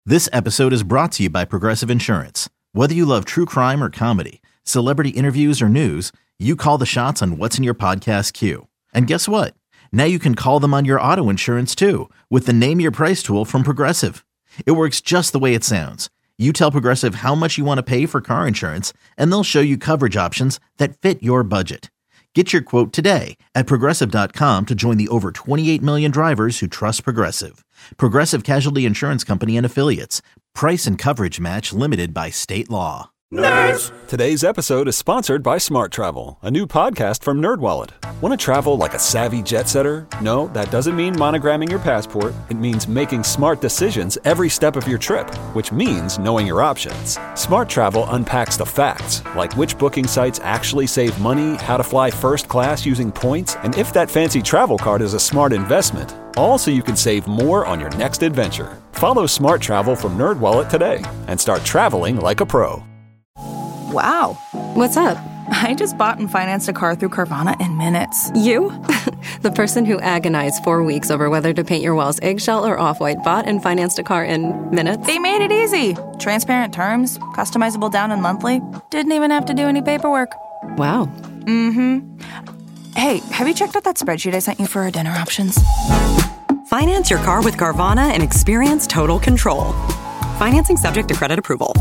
This episode is brought to you by Progressive Insurance. Whether you love true crime or comedy, celebrity interviews or news, you call the shots on what's in your podcast queue. And guess what? Now you can call them on your auto insurance too with the Name Your Price tool from Progressive. It works just the way it sounds. You tell Progressive how much you want to pay for car insurance, and they'll show you coverage options that fit your budget. Get your quote today at Progressive.com to join the over 28 million drivers who trust Progressive. Progressive Casualty Insurance Company and Affiliates. Price and coverage match limited by state law. Nerds! Today's episode is sponsored by Smart Travel, a new podcast from NerdWallet. Want to travel like a savvy jet setter? No, that doesn't mean monogramming your passport. It means making smart decisions every step of your trip, which means knowing your options. Smart Travel unpacks the facts, like which booking sites actually save money, how to fly first class using points, and if that fancy travel card is a smart investment. All so you can save more on your next adventure. Follow Smart Travel from NerdWallet today and start traveling like a pro. Wow. What's up? I just bought and financed a car through Carvana in minutes. You? The person who agonized 4 weeks over whether to paint your walls eggshell or off-white bought and financed a car in minutes? They made it easy. Transparent terms, customizable down and monthly. Didn't even have to do any paperwork. Wow. Mm-hmm. Hey, have you checked out that spreadsheet I sent you for our dinner options? Finance your car with Carvana and experience total control. Financing subject to credit approval.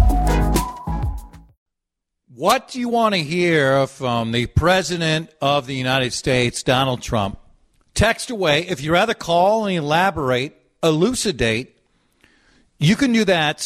What do you want to hear from the President of the United States, Donald Trump? Text away. If you'd rather call and elaborate, elucidate, you can do that,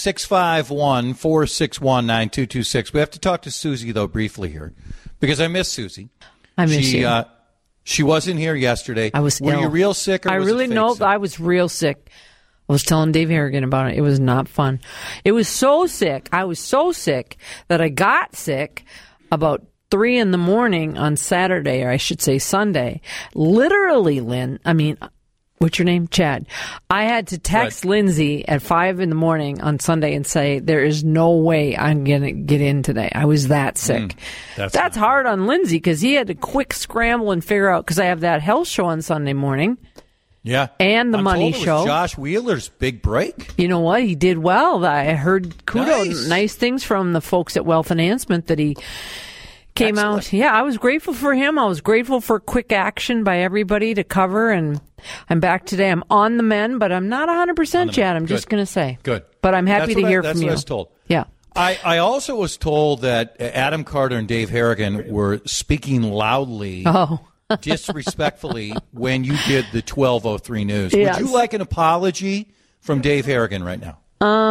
651-461-9226. We have to talk to Susie, though, briefly here, because I miss Susie. I miss you. She wasn't here yesterday. I was Were ill. you real sick? Or I was really it fake know sick? I was real sick. I was telling Dave Harrigan about it. It was not fun. It was so sick. I was so sick that I got sick about 3 a.m. on Saturday, or I should say Sunday. Literally, what's your name? Chad. I had to text Lindsay at 5 a.m. on Sunday and say, there is no way I'm going to get in today. I was that sick. That's hard on Lindsay because he had to quick scramble and figure out, because I have that health show on Sunday morning. Yeah. And the Money told it Show. was Josh Wheeler's big break. You know what? He did well. I heard nice things from the folks at Wealth Enhancement that he came out. Yeah, I was grateful for him. I was grateful for quick action by everybody to cover, and I'm back today. I'm on the mend, but I'm not 100% yet. I'm just going to say. Good. But I'm happy to hear that's from you. That's what I was told. Yeah. I also was told that Adam Carter and Dave Harrigan were speaking loudly. Disrespectfully when you did the 12:03 news. Yes. Would you like an apology from Dave Harrigan right now?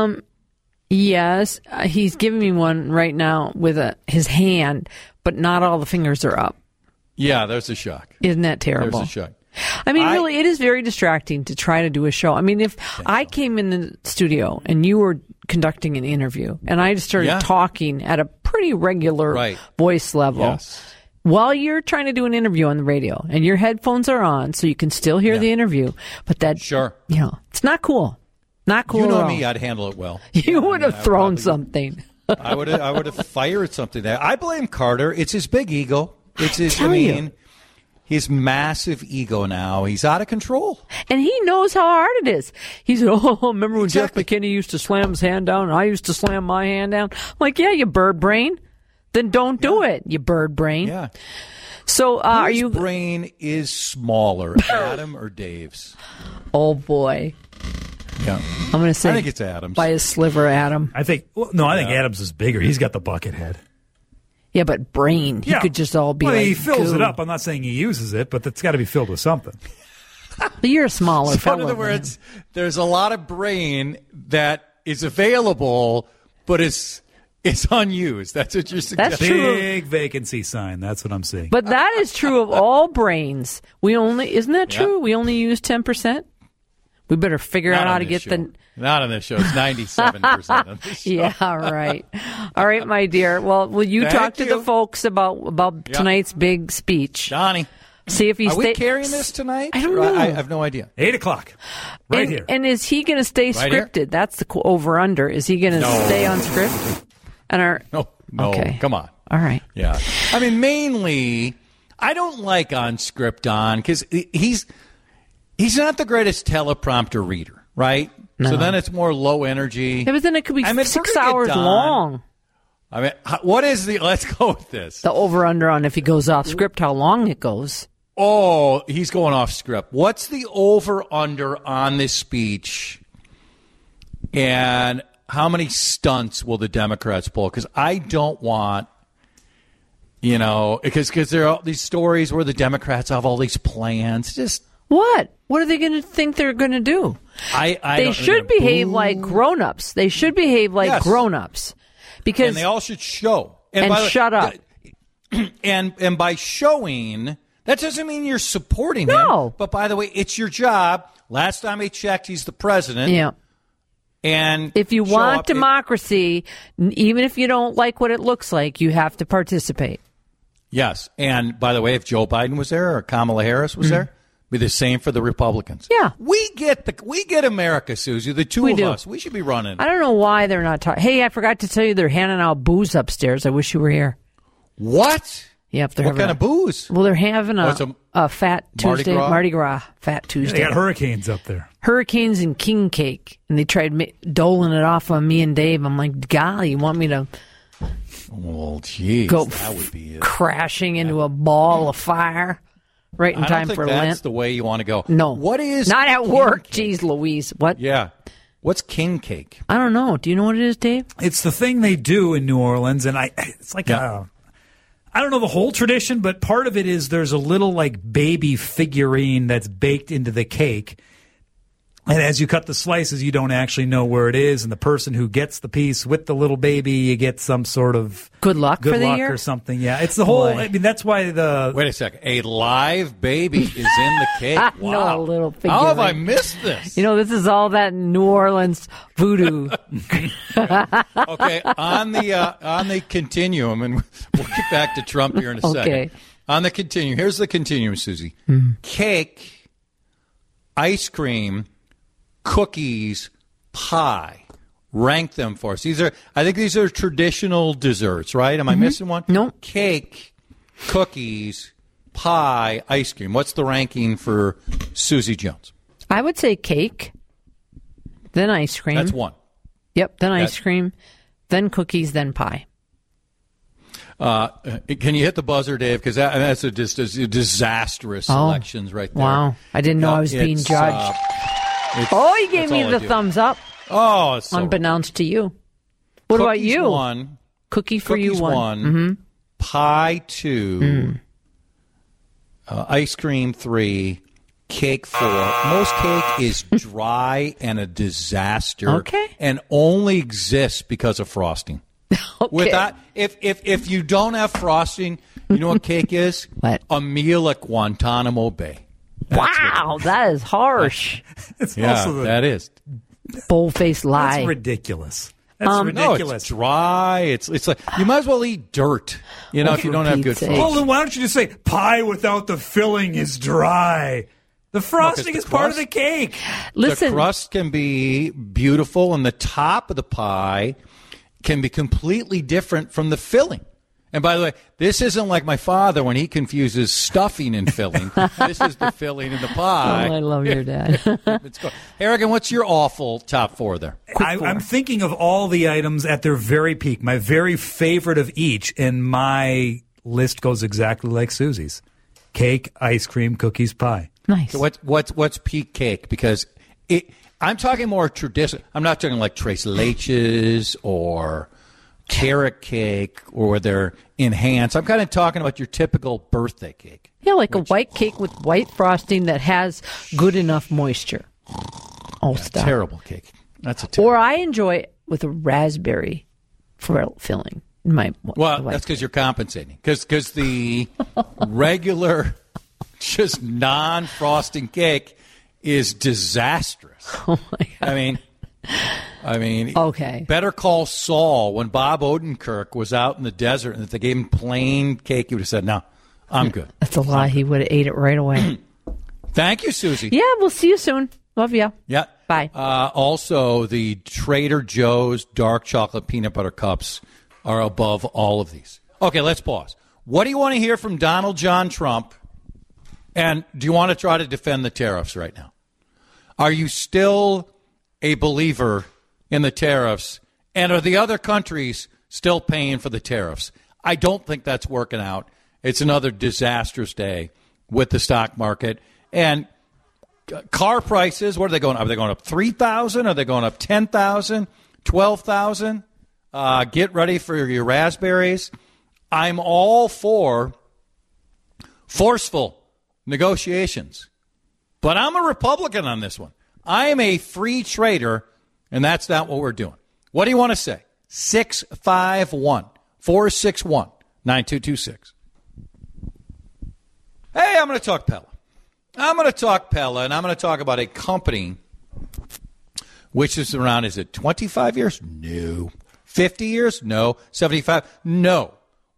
Yes. He's giving me one right now with his hand, but not all the fingers are up. Yeah, there's a shock. Isn't that terrible? There's a shock. I mean, really, it is very distracting to try to do a show. I mean, if I came in the studio and you were conducting an interview and I just started talking at a pretty regular voice level, while you're trying to do an interview on the radio and your headphones are on so you can still hear the interview, but that, it's not cool. Not cool. You know at all. me, I'd handle it well. You would have thrown something. I would have fired something there. I blame Carter. It's his big ego. It's his, his massive ego now. He's out of control. And he knows how hard it is. He said, remember when Jeff McKinney used to slam his hand down and I used to slam my hand down? I'm like, yeah, you bird brain. Then don't do it, you bird brain. Yeah. So Whose brain is smaller, Adam or Dave's? Oh, boy. Yeah. I'm going to say I think it's Adam's. By a sliver, Adam. I think Adams is bigger. He's got the bucket head. Yeah, but brain. He could just all be like he fills goo. it up. I'm not saying he uses it, but it's got to be filled with something. You're a smaller fellow. In other words, there's a lot of brain that is available, but it's unused. That's what you're suggesting. That's true. Big vacancy sign. That's what I'm seeing. But that is true of all brains. Isn't that true? We only use 10%. We better figure out how to get the. Not on this show. It's 97% on this show. Yeah, right. All right, my dear. Well, will you talk to the folks about tonight's big speech? Donnie. See if he's. Are we carrying this tonight? I don't know. I have no idea. 8:00. Right here. And is he going to stay scripted? Here? That's the over-under. Is he going to stay on script? No. Okay. Come on. All right. Yeah. I mean, mainly, I don't like on script Don because he's not the greatest teleprompter reader, right? So then it's more low energy. Yeah, but then it could be I mean, 6 hours long. I mean, what is let's go with this. The over-under on if he goes off script, how long it goes. Oh, he's going off script. What's the over-under on this speech? And how many stunts will the Democrats pull? Because I don't want, because there are these stories where the Democrats have all these plans. Just what? What are they going to think they're going to do? They should behave like grown-ups. They should behave like grown-ups. Because and they all should show. And shut up. And by showing, that doesn't mean you're supporting No. him. But by the way, it's your job. Last time I checked, he's the president. Yeah. And if you want democracy, even if you don't like what it looks like, you have to participate. Yes. And by the way, if Joe Biden was there or Kamala Harris was there, be the same for the Republicans. Yeah. We get America, Susie. The two of us. We should be running. I don't know why they're not talking. Hey, I forgot to tell you they're handing out booze upstairs. I wish you were here. What? Yep. What kind of booze? Well, they're having a Fat Tuesday, Mardi Gras Fat Tuesday. They got hurricanes up there. Hurricanes and king cake. And they tried doling it off on me and Dave. I'm like, golly, you want me to geez, go that would be crashing into a ball of fire right in time for Lent? That's the way you want to go. No. What is not at work? Jeez Louise. What? Yeah. What's king cake? I don't know. Do you know what it is, Dave? It's the thing they do in New Orleans, and it's like I don't know the whole tradition, but part of it is there's a little like baby figurine that's baked into the cake. And as you cut the slices, you don't actually know where it is. And the person who gets the piece with the little baby, you get some sort of good luck for the year or something. Yeah, it's the whole. I mean, that's why the. Wait a second. A live baby is in the cake. Wow. No, a little figurine. How have I missed this? This is all that New Orleans voodoo. Okay, on the continuum, and we'll get back to Trump here in a second. On the continuum, here's the continuum, Susie. Cake, ice cream, cookies, pie. Rank them for us. I think these are traditional desserts, right? Am I missing one? No. Cake, cookies, pie, ice cream. What's the ranking for Susie Jones? I would say cake, then ice cream. That's one. Yep, then ice cream, then cookies, then pie. Can you hit the buzzer, Dave? Because that's just a disastrous selections right there. Wow. I didn't know I was being judged. He gave me the thumbs up. Oh, so unbeknownst to you. What about you? One. Cookie for Cookies you one. Pie 2. Ice cream 3. Cake 4. Most cake is dry and a disaster. Okay. And only exists because of frosting. Okay. Without, if you don't have frosting, you know what cake is? What? A meal at Guantanamo Bay. Wow, that is harsh. That is. Bull-faced lie. That's ridiculous. That's No, ridiculous. it's dry. It's like you might as well eat dirt. If you don't have good frosting. Well, then why don't you just say pie without the filling is dry? The frosting is part of the cake. Listen, the crust can be beautiful, and the top of the pie can be completely different from the filling. And by the way, this isn't like my father when he confuses stuffing and filling. This is the filling in the pie. I love your dad. Harrigan, what's your awful top 4 there? I'm thinking of all the items at their very peak, my very favorite of each, and my list goes exactly like Susie's. Cake, ice cream, cookies, pie. Nice. So what's peak cake? Because I'm talking more traditional. I'm not talking like Tres Leches or carrot cake or they're enhanced. I'm kind of talking about your typical birthday cake. Yeah, like a white cake with white frosting that has good enough moisture. Stop. Terrible cake. That's a terrible. Or I enjoy it with a raspberry filling. That's because you're compensating. Because the regular, just non-frosting cake is disastrous. Oh my God. I mean, okay. Better Call Saul, when Bob Odenkirk was out in the desert and if they gave him plain cake, he would have said, no, I'm good. That's a lie. He would have ate it right away. Thank you, Susie. Yeah, we'll see you soon. Love you. Yeah. Bye. Also, the Trader Joe's dark chocolate peanut butter cups are above all of these. Okay, let's pause. What do you want to hear from Donald John Trump? And do you want to try to defend the tariffs right now? Are you still a believer in the tariffs, and are the other countries still paying for the tariffs? I don't think that's working out. It's another disastrous day with the stock market. And car prices, what are they going up? Are they going up 3,000? Are they going up 10,000? 12,000? Get ready for your raspberries. I'm all for forceful negotiations. But I'm a Republican on this one. I am a free trader, and that's not what we're doing. What do you want to say? 651-461-9226. Hey, I'm going to talk Pella. And I'm going to talk about a company which is around, is it 25 years? No. 50 years? No. 75? No.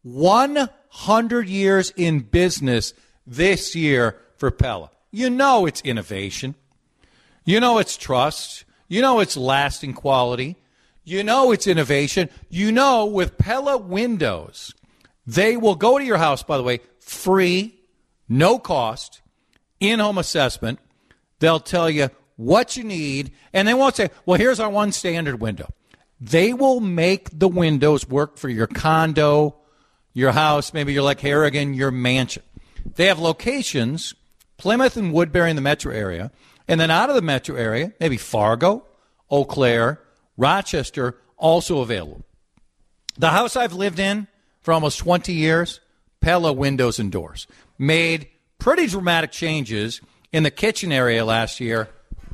100 years in business this year for Pella. You know it's innovation. You know it's trust. You know it's lasting quality. You know it's innovation. You know with Pella Windows, they will go to your house, by the way, free, no cost, in-home assessment. They'll tell you what you need, and they won't say, well, here's our one standard window. They will make the windows work for your condo, your house, maybe you're like Harrigan, your mansion. They have locations, Plymouth and Woodbury in the metro area, and then out of the metro area, maybe Fargo, Eau Claire, Rochester, also available. The house I've lived in for almost 20 years, Pella Windows and Doors, made pretty dramatic changes in the kitchen area last year.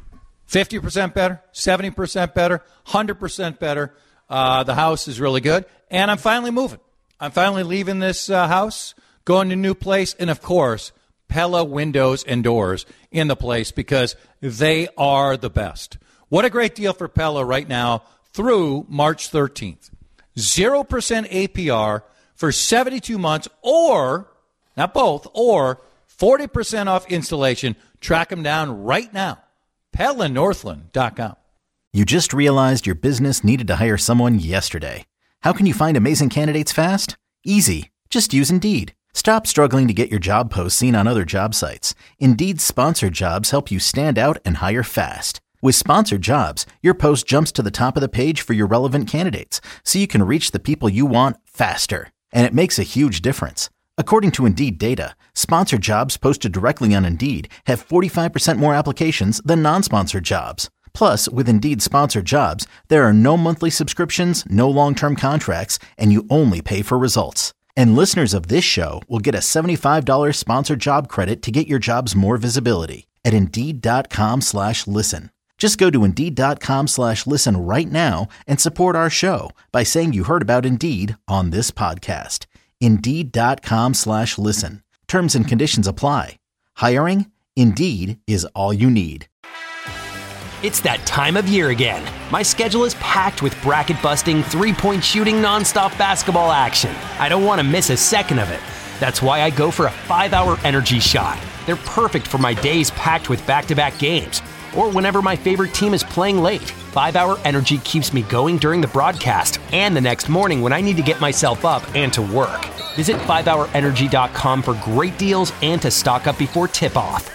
50% better, 70% better, 100% better. The house is really good. And I'm finally moving. I'm finally leaving this house, going to a new place, and, of course, Pella Windows and Doors in the place because they are the best. What a great deal for Pella right now through March 13th. 0% APR for 72 months or, not both, or 40% off installation. Track them down right now. PellaNorthland.com. You just realized your business needed to hire someone yesterday. How can you find amazing candidates fast? Easy. Just use Indeed. Stop struggling to get your job posts seen on other job sites. Indeed's sponsored jobs help you stand out and hire fast. With sponsored jobs, your post jumps to the top of the page for your relevant candidates, so you can reach the people you want faster. And it makes a huge difference. According to Indeed data, sponsored jobs posted directly on Indeed have 45% more applications than non-sponsored jobs. Plus, with Indeed sponsored jobs, there are no monthly subscriptions, no long-term contracts, and you only pay for results. And listeners of this show will get a $75 sponsored job credit to get your jobs more visibility at Indeed.com/listen. Just go to Indeed.com/listen right now and support our show by saying you heard about Indeed on this podcast. Indeed.com/listen. Terms and conditions apply. Hiring? Indeed is all you need. It's that time of year again. My schedule is packed with bracket-busting, three-point shooting, nonstop basketball action. I don't want to miss a second of it. That's why I go for a 5-hour energy shot. They're perfect for my days packed with back-to-back games, or whenever my favorite team is playing late. 5-hour energy keeps me going during the broadcast and the next morning when I need to get myself up and to work. Visit 5hourenergy.com for great deals and to stock up before tip-off.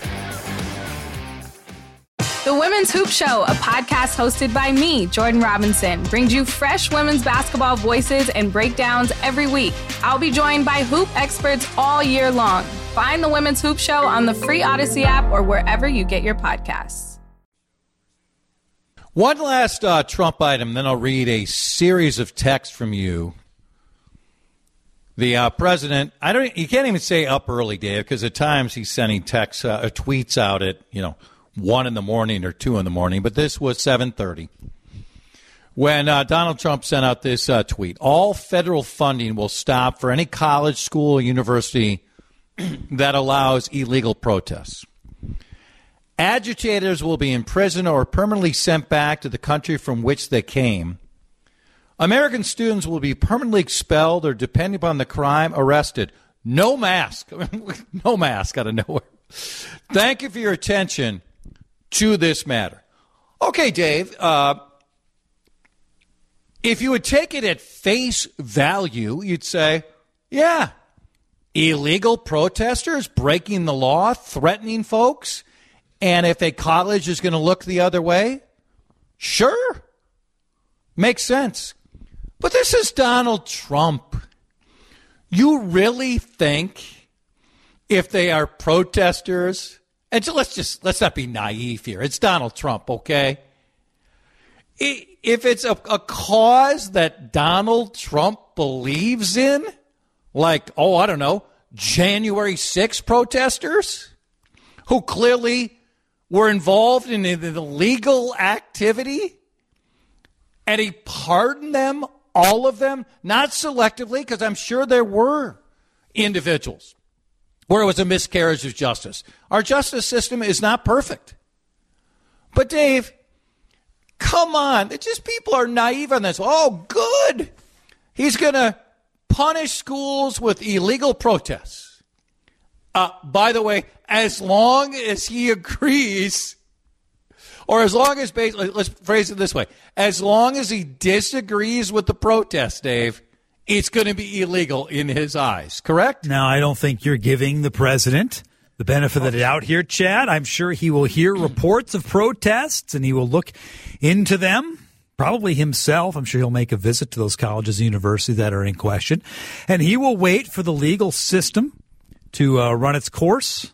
The Women's Hoop Show, a podcast hosted by me, Jordan Robinson, brings you fresh women's basketball voices and breakdowns every week. I'll be joined by hoop experts all year long. Find The Women's Hoop Show on the free Odyssey app or wherever you get your podcasts. One last Trump item, then I'll read a series of texts from you. The president, you can't even say up early, Dave, because at times he's sending texts, tweets out at, 1 in the morning or 2 in the morning, but this was 7:30 when Donald Trump sent out this tweet. All federal funding will stop for any college, school, or university that allows illegal protests. Agitators will be imprisoned or permanently sent back to the country from which they came. American students will be permanently expelled or, depending upon the crime, arrested. No mask. No mask out of nowhere. Thank you for your attention to this matter. Okay, Dave, if you would take it at face value, you'd say, yeah, illegal protesters breaking the law, threatening folks, and if a college is going to look the other way, Sure. Makes sense. But this is Donald Trump. You really think if they are protesters, and let's not be naive here. It's Donald Trump, okay? If it's a cause that Donald Trump believes in, like, I don't know, January 6th protesters who clearly were involved in an illegal activity, and he pardoned them, all of them, not selectively, because I'm sure there were individuals where it was a miscarriage of justice. Our justice system is not perfect. But, Dave, come on. People are naive on this. Oh, good. He's going to punish schools with illegal protests. By the way, as long as he agrees, or as long as, let's phrase it this way, as long as he disagrees with the protest, Dave, it's going to be illegal in his eyes, correct? Now, I don't think you're giving the president the benefit of the doubt here, Chad. I'm sure he will hear reports of protests and he will look into them, probably himself. I'm sure he'll make a visit to those colleges and universities that are in question. And he will wait for the legal system to run its course,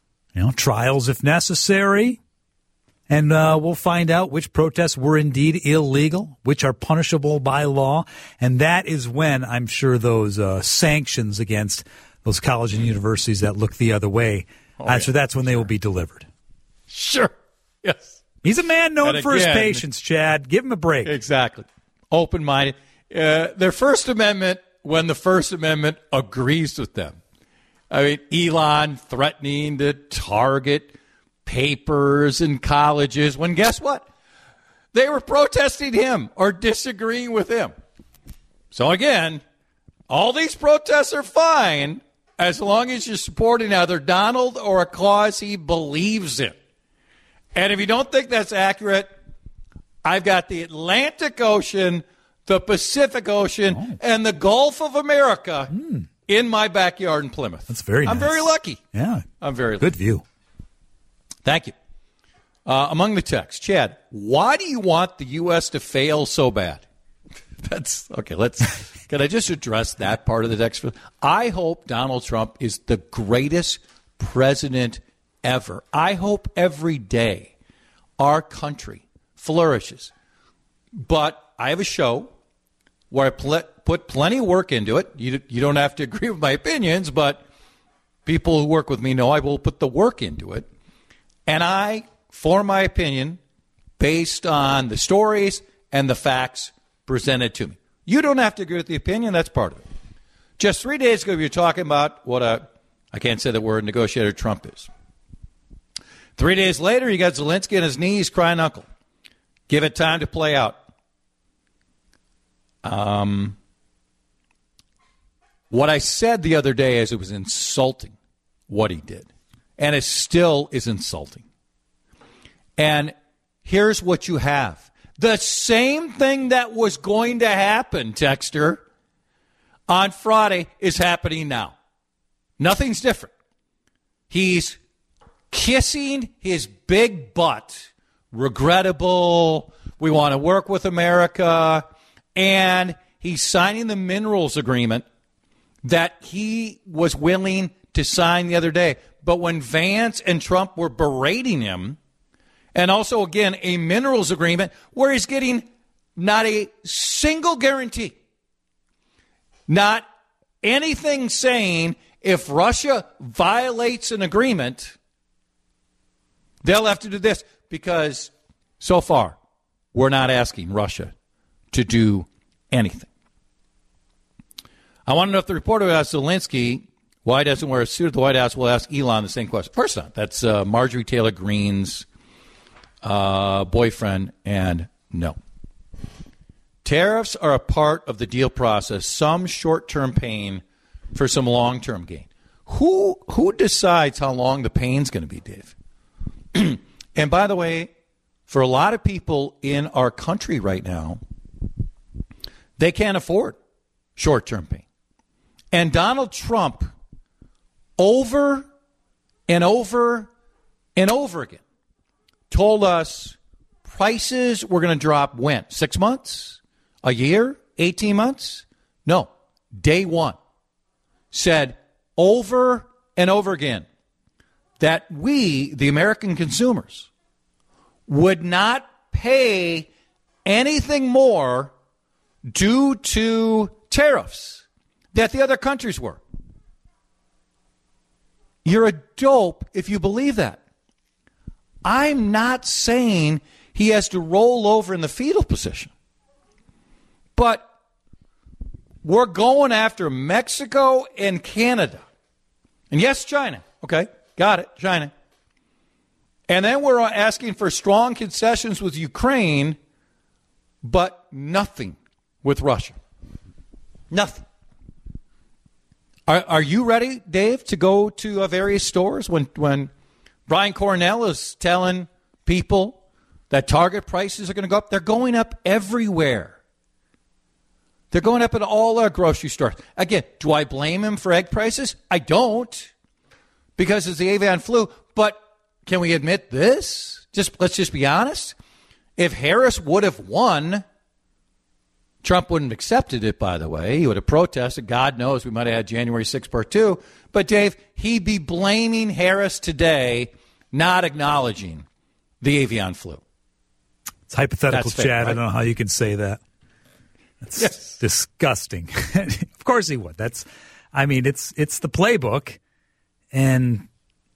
trials if necessary. And we'll find out which protests were indeed illegal, which are punishable by law. And that is when I'm sure those sanctions against those colleges and universities that look the other way, that's when they will be delivered. Sure. Yes. He's a man known for his patience, Chad. Give him a break. Exactly. Open-minded. Their First Amendment, when the First Amendment agrees with them. I mean, Elon threatening to target papers in colleges when guess what? They were protesting him or disagreeing with him. So again, all these protests are fine as long as you're supporting either Donald or a cause he believes in. And if you don't think that's accurate, I've got the Atlantic Ocean, the Pacific Ocean, and the Gulf of America in my backyard in Plymouth. That's very nice. I'm very lucky. Yeah. I'm very lucky. Good view. Thank you. Among the texts, Chad, why do you want the U.S. to fail so bad? That's okay. Can I just address that part of the text? I hope Donald Trump is the greatest president ever. I hope every day our country flourishes. But I have a show where I put plenty of work into it. You don't have to agree with my opinions, but people who work with me know I will put the work into it. And I form my opinion based on the stories and the facts presented to me. You don't have to agree with the opinion. That's part of it. Just 3 days ago, we were talking about what I can't say the word, negotiator Trump is. 3 days later, you got Zelensky on his knees crying uncle. Give it time to play out. What I said the other day is it was insulting what he did. And it still is insulting. And here's what you have. The same thing that was going to happen, Texter, on Friday is happening now. Nothing's different. He's kissing his big butt. Regrettable. We want to work with America. And he's signing the minerals agreement that he was willing to sign the other day. But when Vance and Trump were berating him, and also, again, a minerals agreement where he's getting not a single guarantee, not anything saying if Russia violates an agreement, they'll have to do this, because so far we're not asking Russia to do anything. I want to know if the reporter asked Zelensky why he doesn't wear a suit at the White House. We'll ask Elon the same question. Of course not. That's Marjorie Taylor Greene's boyfriend, and no. Tariffs are a part of the deal process, some short-term pain for some long-term gain. Who decides how long the pain's going to be, Dave? And by the way, for a lot of people in our country right now, they can't afford short-term pain. And Donald Trump, over and over and over again, told us prices were going to drop when? 6 months? A year? 18 months? No. Day one. Said over and over again that we, the American consumers, would not pay anything more due to tariffs that the other countries were. You're a dope if you believe that. I'm not saying he has to roll over in the fetal position. But we're going after Mexico and Canada. And yes, China. Okay, got it, China. And then we're asking for strong concessions with Ukraine, but nothing with Russia. Nothing. Are you ready, Dave, to go to various stores when Brian Cornell is telling people that Target prices are going to go up? They're going up everywhere. They're going up at all our grocery stores. Again, do I blame him for egg prices? I don't, because it's the avian flu. But can we admit this? Let's just be honest. If Harris would have won, Trump wouldn't have accepted it, by the way. He would have protested. God knows we might have had January 6th part 2. But, Dave, he'd be blaming Harris today, not acknowledging the avian flu. It's hypothetical, Chad. right? I don't know how you can say that. That's disgusting. Of course he would. It's the playbook. And,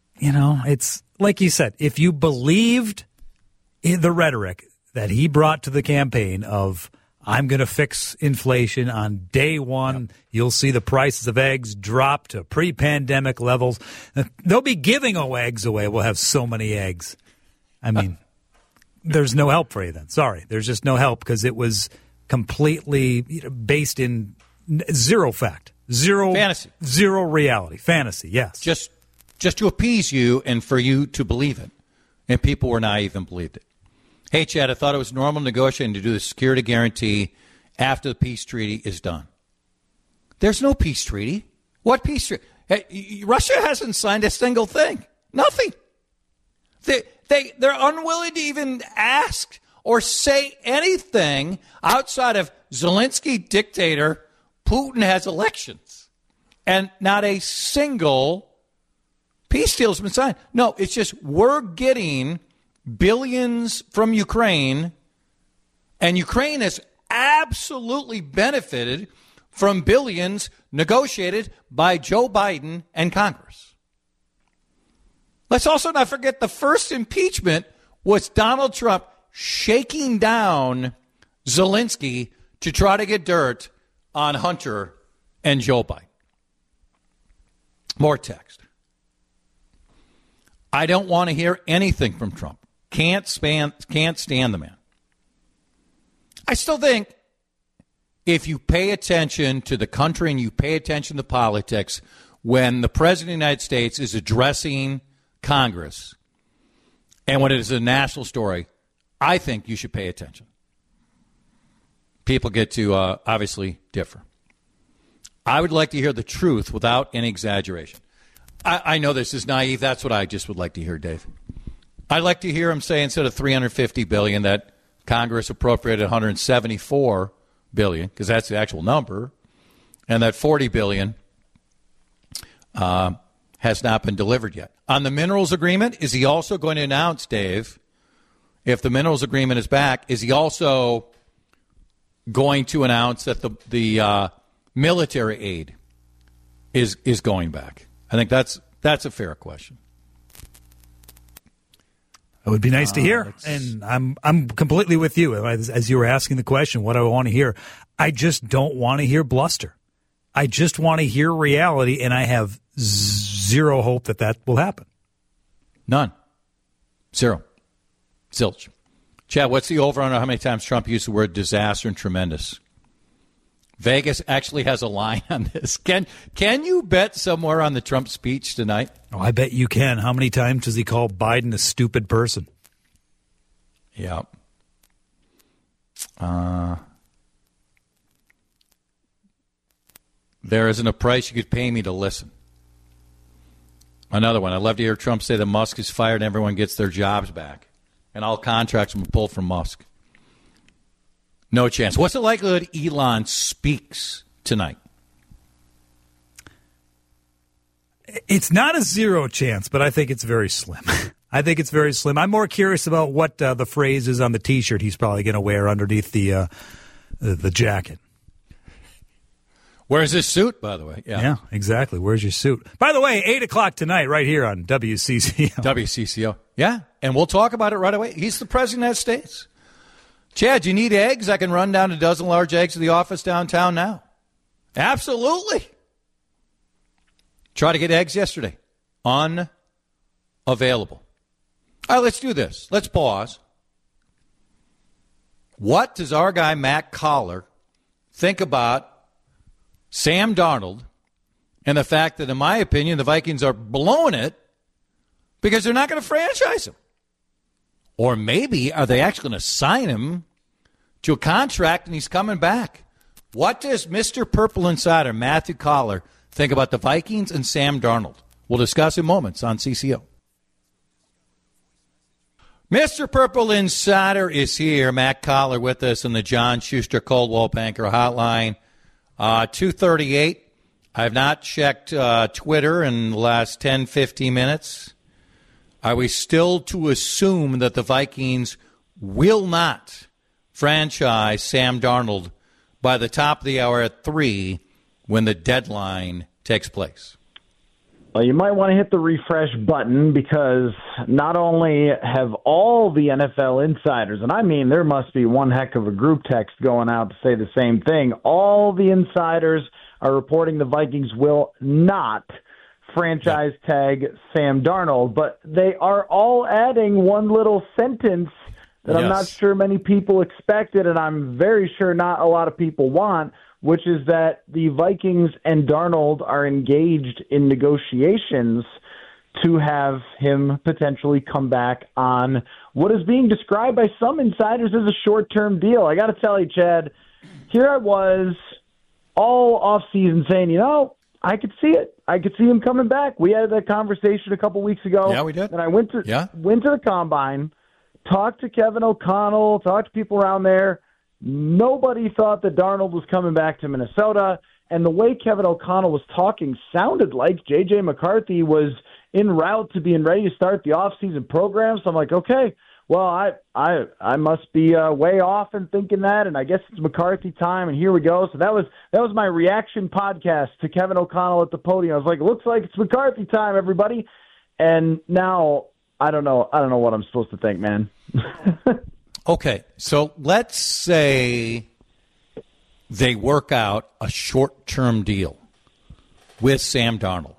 it's like you said, if you believed in the rhetoric that he brought to the campaign of, I'm going to fix inflation on day one. Yep. You'll see the prices of eggs drop to pre-pandemic levels. They'll be giving eggs away. We'll have so many eggs. I mean, there's no help for you then. Sorry. There's just no help because it was completely based in zero fact. Zero fantasy. Zero reality. Fantasy, yes. Just to appease you and for you to believe it. And people were naive and believed it. Hey, Chad, I thought it was normal negotiating to do the security guarantee after the peace treaty is done. There's no peace treaty. What peace treaty? Hey, Russia hasn't signed a single thing. Nothing. They're unwilling to even ask or say anything outside of Zelensky dictator, Putin has elections. And not a single peace deal has been signed. No, it's just we're getting billions from Ukraine, and Ukraine has absolutely benefited from billions negotiated by Joe Biden and Congress. Let's also not forget the first impeachment was Donald Trump shaking down Zelensky to try to get dirt on Hunter and Joe Biden. More text. I don't want to hear anything from Trump. Can't stand the man. I still think if you pay attention to the country and you pay attention to politics, when the President of the United States is addressing Congress and when it is a national story, I think you should pay attention. People get to obviously differ. I would like to hear the truth without any exaggeration. I know this is naive. That's what I just would like to hear, Dave. I'd like to hear him say instead of $350 billion that Congress appropriated $174 billion, because that's the actual number, and that $40 billion has not been delivered yet. On the minerals agreement, is he also going to announce, Dave, if the minerals agreement is back, is he also going to announce that the military aid is going back? I think that's a fair question. It would be nice to hear, and I'm completely with you. As you were asking the question, what do I want to hear? I just don't want to hear bluster. I just want to hear reality, and I have zero hope that will happen. None. Zero. Zilch. Chad, what's the over on how many times Trump used the word disaster and tremendous? Vegas actually has a line on this. Can you bet somewhere on the Trump speech tonight? Oh, I bet you can. How many times does he call Biden a stupid person? Yeah. There isn't a price you could pay me to listen. Another one. I'd love to hear Trump say that Musk is fired and everyone gets their jobs back. and all contracts will be pulled from Musk. No chance. What's the likelihood Elon speaks tonight? It's not a zero chance, but I think it's very slim. I think it's very slim. I'm more curious about what the phrase is on the T-shirt he's probably going to wear underneath the jacket. Where's his suit, by the way? Yeah, exactly. Where's your suit? By the way, 8 o'clock tonight right here on WCCO. WCCO. Yeah, and we'll talk about it right away. He's the President of the United States. Chad, you need eggs? I can run down a dozen large eggs to the office downtown now. Absolutely. Tried to get eggs yesterday. Unavailable. All right, let's do this. Let's pause. What does our guy Matt Collar think about Sam Darnold and the fact that, in my opinion, the Vikings are blowing it because they're not going to franchise him? Or maybe are they actually going to sign him to a contract and he's coming back? What does Mr. Purple Insider, Matthew Collar, think about the Vikings and Sam Darnold? We'll discuss in moments on CCO. Mr. Purple Insider is here. Matt Collar with us in the John Schuster Coldwell Banker Hotline. 2:38. I have not checked Twitter in the last 10, 15 minutes. Are we still to assume that the Vikings will not franchise Sam Darnold by the top of the hour at 3 when the deadline takes place? Well, you might want to hit the refresh button because not only have all the NFL insiders, and I mean there must be one heck of a group text going out to say the same thing, all the insiders are reporting the Vikings will not franchise tag Sam Darnold, but they are all adding one little sentence that I'm not sure many people expected, and I'm very sure not a lot of people want, which is that the Vikings and Darnold are engaged in negotiations to have him potentially come back on what is being described by some insiders as a short-term deal. I got to tell you, Chad, here I was all offseason saying, I could see it. I could see him coming back. We had that conversation a couple weeks ago. Yeah, we did. And I went to the Combine, talked to Kevin O'Connell, talked to people around there. Nobody thought that Darnold was coming back to Minnesota, and the way Kevin O'Connell was talking sounded like J.J. McCarthy was en route to being ready to start the offseason program. So I'm like, okay, well, I must be way off in thinking that, and I guess it's McCarthy time, and here we go. So that was my reaction podcast to Kevin O'Connell at the podium. I was like, it looks like it's McCarthy time, everybody. And now I don't know what I'm supposed to think, man. Okay, so let's say they work out a short-term deal with Sam Darnold.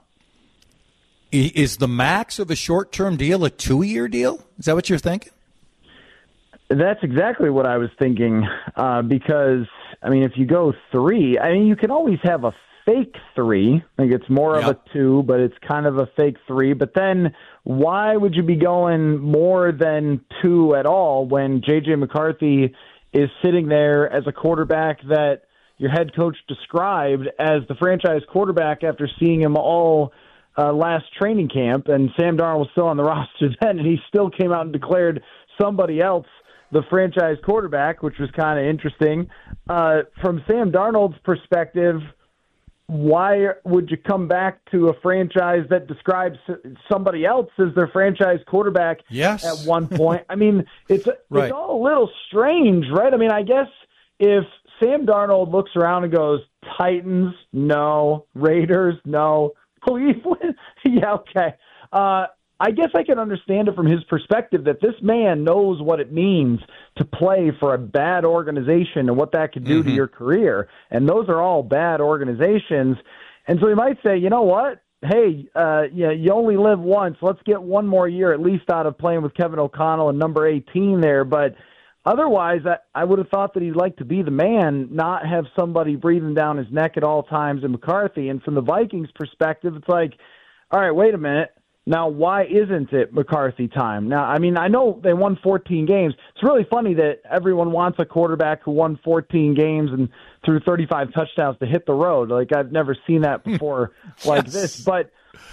Is the max of a short-term deal a 2-year deal? Is that what you're thinking? That's exactly what I was thinking because, if you go 3, you can always have a fake 3. It's more of a 2, but it's kind of a fake 3. But then why would you be going more than 2 at all when J.J. McCarthy is sitting there as a quarterback that your head coach described as the franchise quarterback after seeing him all last training camp, and Sam Darnold was still on the roster then, and he still came out and declared somebody else the franchise quarterback, which was kind of interesting. From Sam Darnold's perspective, why would you come back to a franchise that describes somebody else as their franchise quarterback at one point? It's all a little strange, right? I guess if Sam Darnold looks around and goes, Titans, no. Raiders, no. Cleveland, yeah, okay. I guess I can understand it from his perspective that this man knows what it means to play for a bad organization and what that could do to your career. And those are all bad organizations. And so he might say, you know what? Hey, you only live once. Let's get one more year at least out of playing with Kevin O'Connell and number 18 there. But otherwise, I would have thought that he'd like to be the man, not have somebody breathing down his neck at all times in McCarthy. And from the Vikings' perspective, it's like, all right, wait a minute. Now, why isn't it McCarthy time? Now, I mean, I know they won 14 games. It's really funny that everyone wants a quarterback who won 14 games and threw 35 touchdowns to hit the road. Like, I've never seen that before like this. But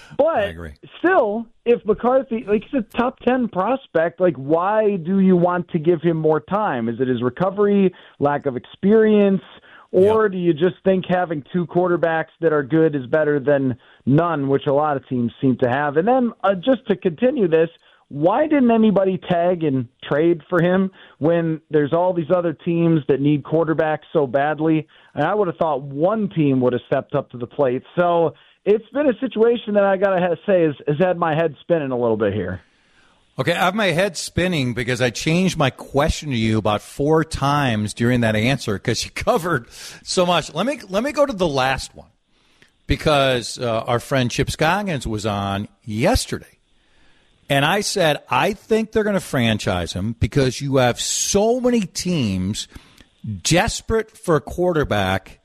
still, if McCarthy, like, he's a top 10 prospect, like, why do you want to give him more time? Is it his recovery, lack of experience? Or do you just think having two quarterbacks that are good is better than none, which a lot of teams seem to have? And then just to continue this, why didn't anybody tag and trade for him when there's all these other teams that need quarterbacks so badly? And I would have thought one team would have stepped up to the plate. So it's been a situation that I got to say has had my head spinning a little bit here. Okay, I have my head spinning because I changed my question to you about 4 times during that answer because you covered so much. Let me go to the last one because our friend Chip Scoggins was on yesterday. And I said, I think they're going to franchise him because you have so many teams desperate for a quarterback,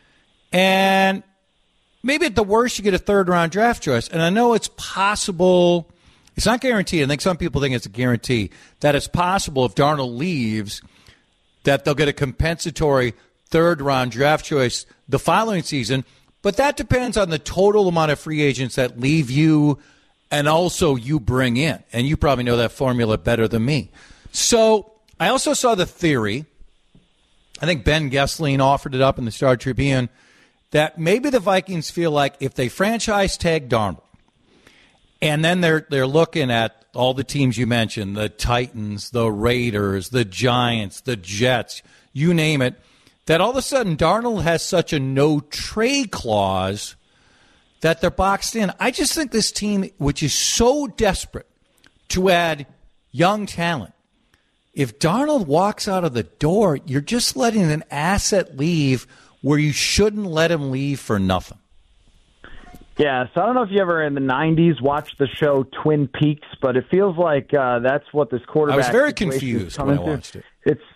and maybe at the worst you get a third-round draft choice. And I know it's possible. It's not guaranteed. I think some people think it's a guarantee that it's possible if Darnold leaves that they'll get a compensatory third-round draft choice the following season. But that depends on the total amount of free agents that leave you and also you bring in. And you probably know that formula better than me. So I also saw the theory, I think Ben Gessling offered it up in the Star Tribune, that maybe the Vikings feel like if they franchise tag Darnold, and then they're looking at all the teams you mentioned, the Titans, the Raiders, the Giants, the Jets, you name it, that all of a sudden Darnold has such a no-trade clause that they're boxed in. I just think this team, which is so desperate to add young talent, if Darnold walks out of the door, you're just letting an asset leave where you shouldn't let him leave for nothing. Yeah, so I don't know if you ever in the 90s watched the show Twin Peaks, but it feels like that's what this quarterback. I was very confused when I watched it.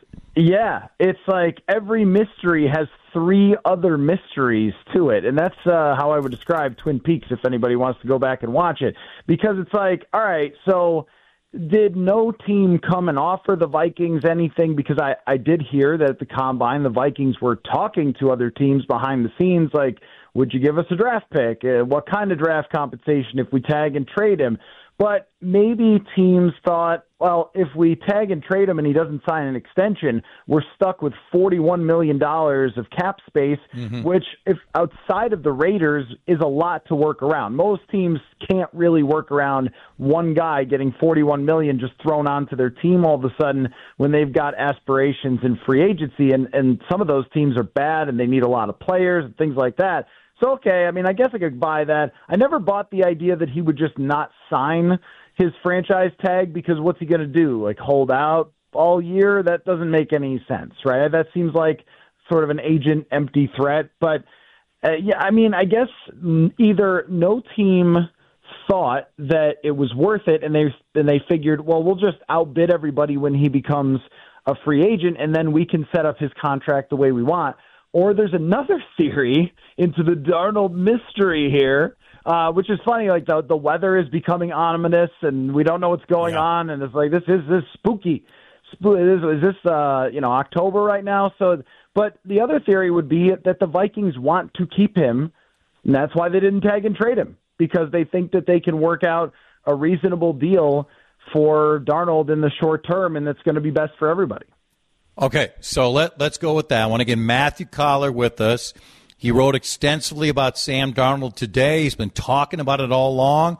It's like every mystery has 3 other mysteries to it, and that's how I would describe Twin Peaks if anybody wants to go back and watch it. Because it's like, all right, so did no team come and offer the Vikings anything? Because I did hear that at the Combine the Vikings were talking to other teams behind the scenes, like, would you give us a draft pick? What kind of draft compensation if we tag and trade him? But maybe teams thought, well, if we tag and trade him and he doesn't sign an extension, we're stuck with $41 million of cap space, which, if outside of the Raiders, is a lot to work around. Most teams can't really work around one guy getting $41 million just thrown onto their team all of a sudden when they've got aspirations in free agency. And some of those teams are bad and they need a lot of players and things like that. So, okay, I mean, I guess I could buy that. I never bought the idea that he would just not sign his franchise tag because what's he going to do? Like hold out all year? That doesn't make any sense, right? That seems like sort of an agent empty threat. But, yeah, I mean, I guess either no team thought that it was worth it and they figured, well, we'll just outbid everybody when he becomes a free agent and then we can set up his contract the way we want. Or there's another theory into the Darnold mystery here, which is funny. Like the weather is becoming ominous, and we don't know what's going on, and it's like this spooky. Is this October right now? So, but the other theory would be that the Vikings want to keep him, and that's why they didn't tag and trade him because they think that they can work out a reasonable deal for Darnold in the short term, and that's going to be best for everybody. Okay, so let's go with that. I want to get Matthew Collar with us. He wrote extensively about Sam Darnold today. He's been talking about it all along.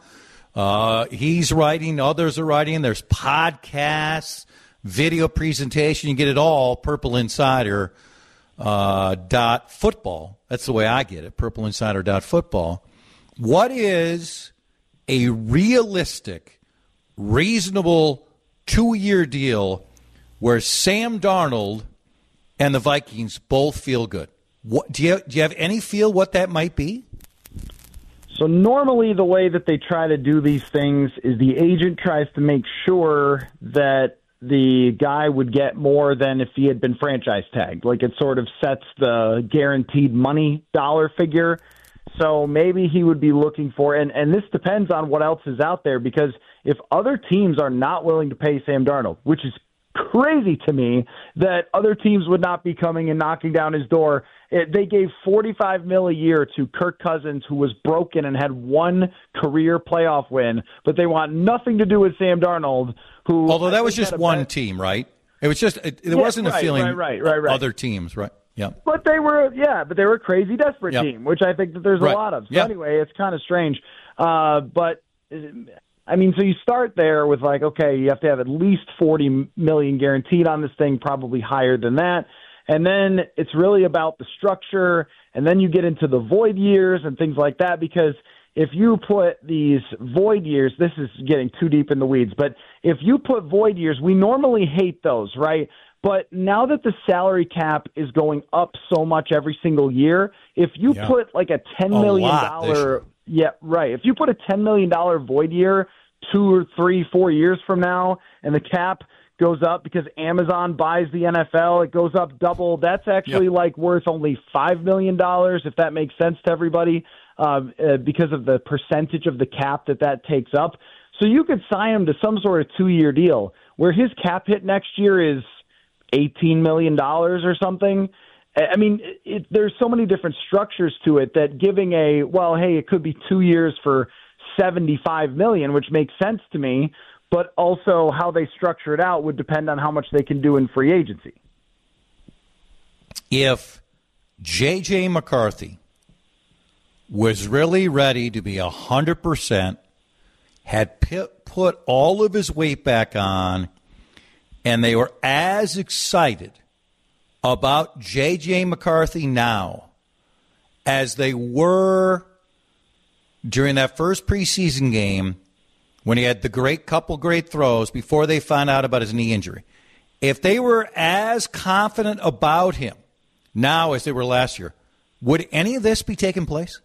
He's writing. Others are writing. There's podcasts, video presentation. You get it all, purpleinsider.football. That's the way I get it, purpleinsider.football. What is a realistic, reasonable 2-year deal where Sam Darnold and the Vikings both feel good? What, do you have any feel what that might be? So normally the way that they try to do these things is the agent tries to make sure that the guy would get more than if he had been franchise tagged. Like it sort of sets the guaranteed money dollar figure. So maybe he would be looking for, and this depends on what else is out there, because if other teams are not willing to pay Sam Darnold, which is crazy to me that other teams would not be coming and knocking down his door. They gave $45 million a year to Kirk Cousins, who was broken and had one career playoff win, but they want nothing to do with Sam Darnold, who... Although that was just one team, right? It was just, it wasn't a feeling right. other teams, right? Yeah. But they were a crazy, desperate team, which I think that there's a lot of. So anyway, it's kind of strange. But I mean, so you start there with like, okay, you have to have at least $40 million guaranteed on this thing, probably higher than that. And then it's really about the structure, and then you get into the void years and things like that, because if you put these void years, this is getting too deep in the weeds, but if you put void years, we normally hate those, right? But now that the salary cap is going up so much every single year, if you put like a $10 million... Yeah, right. If you put a $10 million void year 2 or 3, 4 years from now, and the cap goes up because Amazon buys the NFL, it goes up double. That's actually like worth only $5 million, if that makes sense to everybody, because of the percentage of the cap that takes up. So you could sign him to some sort of 2-year deal where his cap hit next year is $18 million or something. I mean, there's so many different structures to it that giving it could be 2 years for $75 million, which makes sense to me, but also how they structure it out would depend on how much they can do in free agency. If J.J. McCarthy was really ready to be 100%, had put all of his weight back on, and they were as excited about J.J. McCarthy now as they were during that first preseason game when he had the couple great throws before they found out about his knee injury. If they were as confident about him now as they were last year, would any of this be taking place?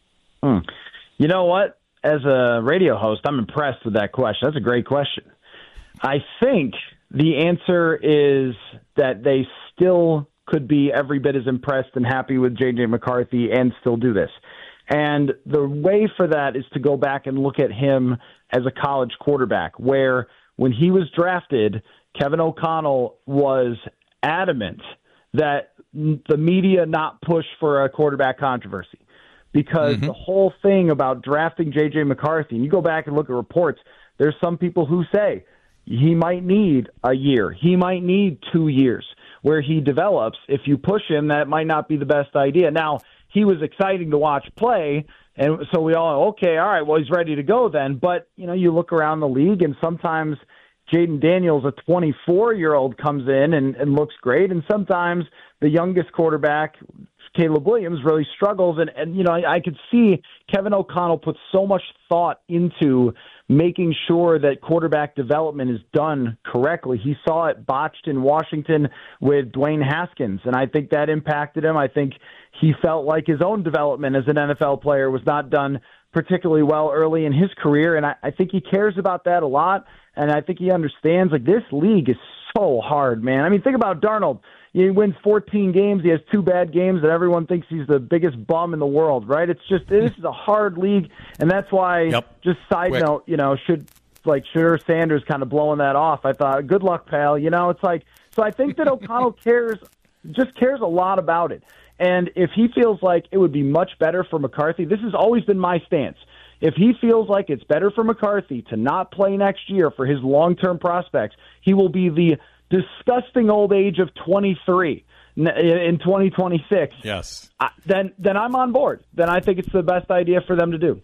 You know what? As a radio host, I'm impressed with that question. That's a great question. I think the answer is that they still could be every bit as impressed and happy with J.J. McCarthy and still do this. And the way for that is to go back and look at him as a college quarterback, where when he was drafted, Kevin O'Connell was adamant that the media not push for a quarterback controversy, because the whole thing about drafting J.J. McCarthy, and you go back and look at reports, there's some people who say he might need a year, he might need 2 years where he develops. If you push him, that might not be the best idea. Now, he was exciting to watch play, and so we all, okay, all right, well, he's ready to go then. But, you look around the league, and sometimes Jaden Daniels, a 24-year-old, comes in and looks great, and sometimes the youngest quarterback, Caleb Williams, really struggles. And I could see Kevin O'Connell put so much thought into making sure that quarterback development is done correctly. He saw it botched in Washington with Dwayne Haskins, and I think that impacted him. I think he felt like his own development as an NFL player was not done particularly well early in his career, and I think he cares about that a lot, and I think he understands, like, this league is so hard, man. I mean, think about Darnold. He wins 14 games. He has 2 bad games, and everyone thinks he's the biggest bum in the world, right? It's just, this is a hard league, and that's why, just side note, should Sanders kind of blowing that off. I thought, good luck, pal. It's like, so I think that O'Connell cares a lot about it. And if he feels like it would be much better for McCarthy, this has always been my stance. If he feels like it's better for McCarthy to not play next year for his long-term prospects, he will be the disgusting old age of 23 in 2026. Yes. Then I'm on board. Then I think it's the best idea for them to do.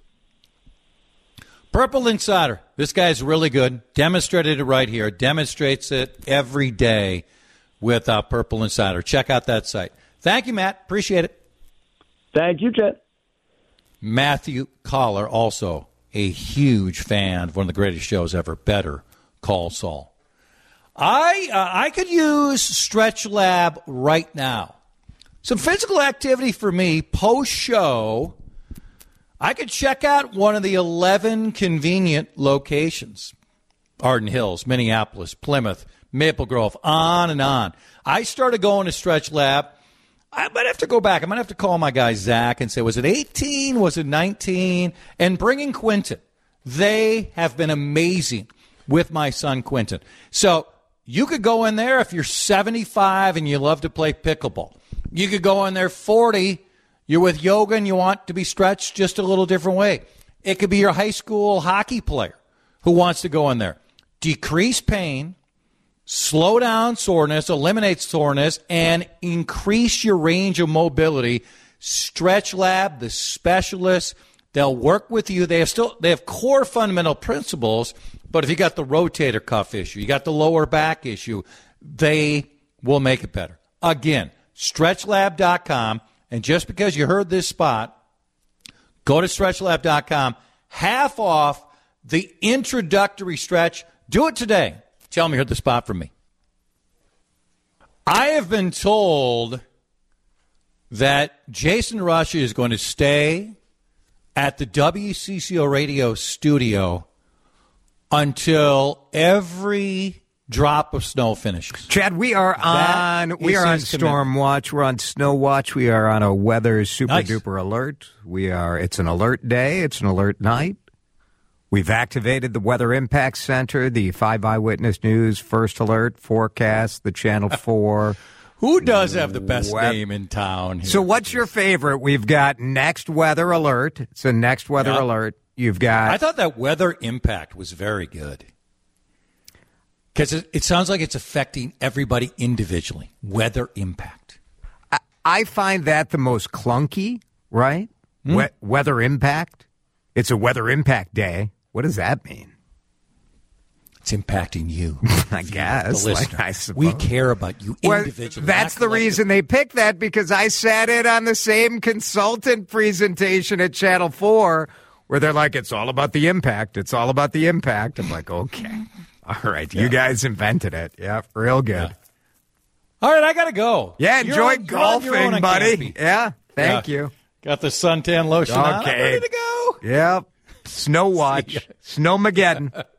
Purple Insider. This guy's really good. Demonstrated it right here. Demonstrates it every day with Purple Insider. Check out that site. Thank you, Matt. Appreciate it. Thank you, Chet. Matthew Collar, also a huge fan of one of the greatest shows ever, Better Call Saul. I could use Stretch Lab right now. Some physical activity for me post-show. I could check out one of the 11 convenient locations. Arden Hills, Minneapolis, Plymouth, Maple Grove, on and on. I started going to Stretch Lab. I might have to go back. I might have to call my guy Zach and say, was it 18? Was it 19? And bringing Quentin. They have been amazing with my son Quentin. So you could go in there if you're 75 and you love to play pickleball. You could go in there 40, you're with yoga and you want to be stretched just a little different way. It could be your high school hockey player who wants to go in there. Decrease pain, slow down soreness, eliminate soreness, and increase your range of mobility. Stretch Lab, the specialists, they'll work with you. They have core fundamental principles, but if you got the rotator cuff issue, you got the lower back issue, they will make it better. Again, StretchLab.com, and just because you heard this spot, go to StretchLab.com, half off the introductory stretch. Do it today. Tell me you heard the spot from me. I have been told that Jason Rush is going to stay at the WCCO radio studio until every drop of snow finishes. Chad, we are on storm watch. We're on snow watch. We are on a weather super duper alert. It's an alert day. It's an alert night. We've activated the Weather Impact Center, the 5 Eyewitness News, First Alert, Forecast, the Channel 4. Who does have the best name in town here? So what's your favorite? We've got Next Weather Alert. It's a Next Weather Alert. You've got... I thought that Weather Impact was very good. Because it sounds like it's affecting everybody individually. Weather Impact. I find that the most clunky, right? Weather Impact. It's a Weather Impact Day. What does that mean? It's impacting you. I guess. The listener. I suppose. We care about you individually. That's the reason they picked that, because I sat in on the same consultant presentation at Channel 4 where they're like, it's all about the impact. It's all about the impact. I'm like, okay. All right. You guys invented it. Yeah, real good. Yeah. All right, I got to go. Yeah, enjoy golfing, buddy. Yeah, thank you. Got the suntan lotion on. I'm ready to go. Yep. Snow watch. Snowmageddon.